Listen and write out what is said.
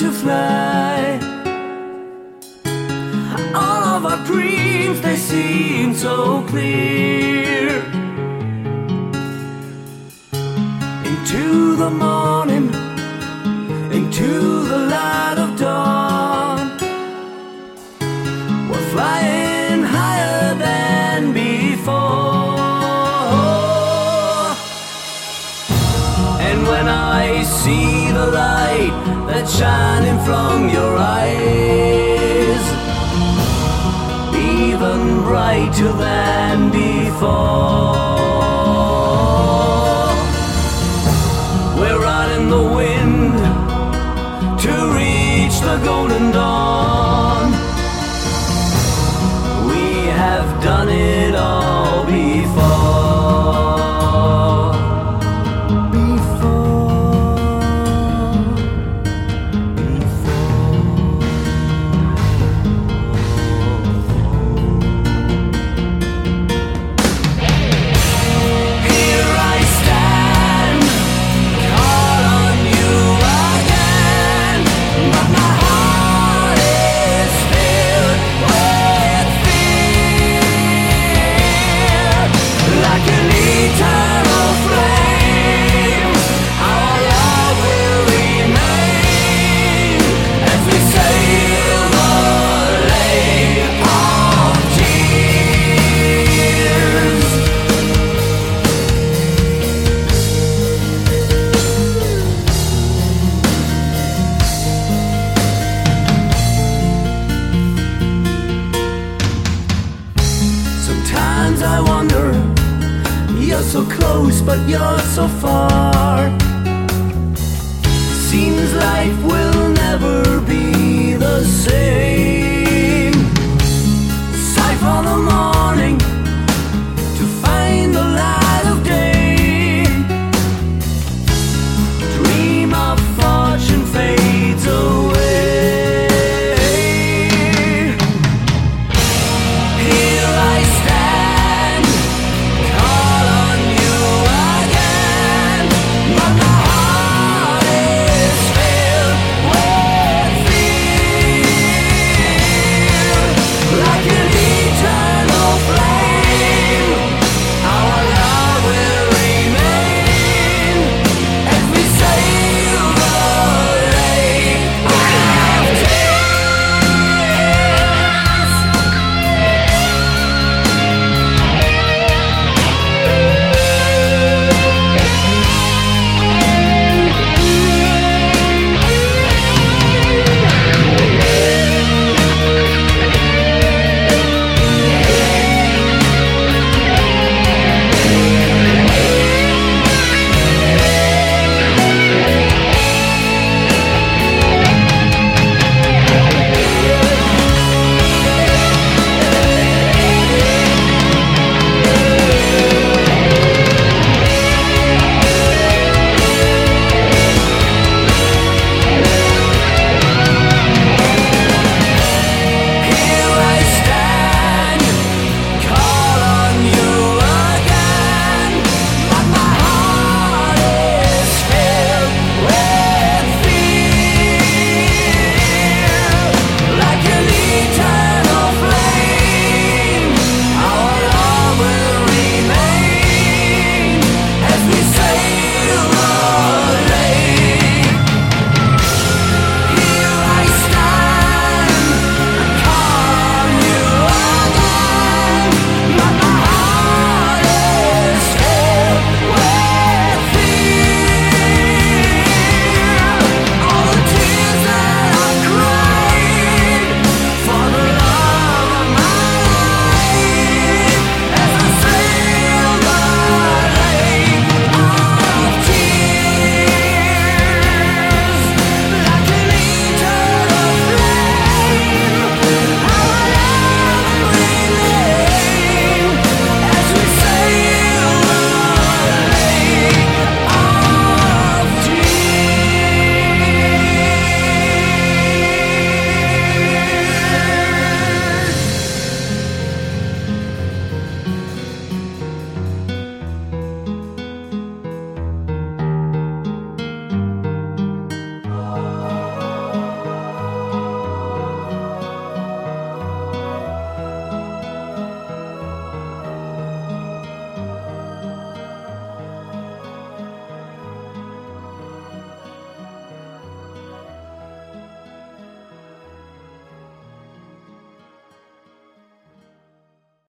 to fly. All of our dreams, they seem so clear. Into the morning, into the light of dawn, we're flying higher than before. And when I see the light that's shining from your eyes, even brighter than before, we're riding the wind to reach the golden dawn. We have done it all before. Sometimes I wonder, you're so close but you're so far. Seems life will never be the same.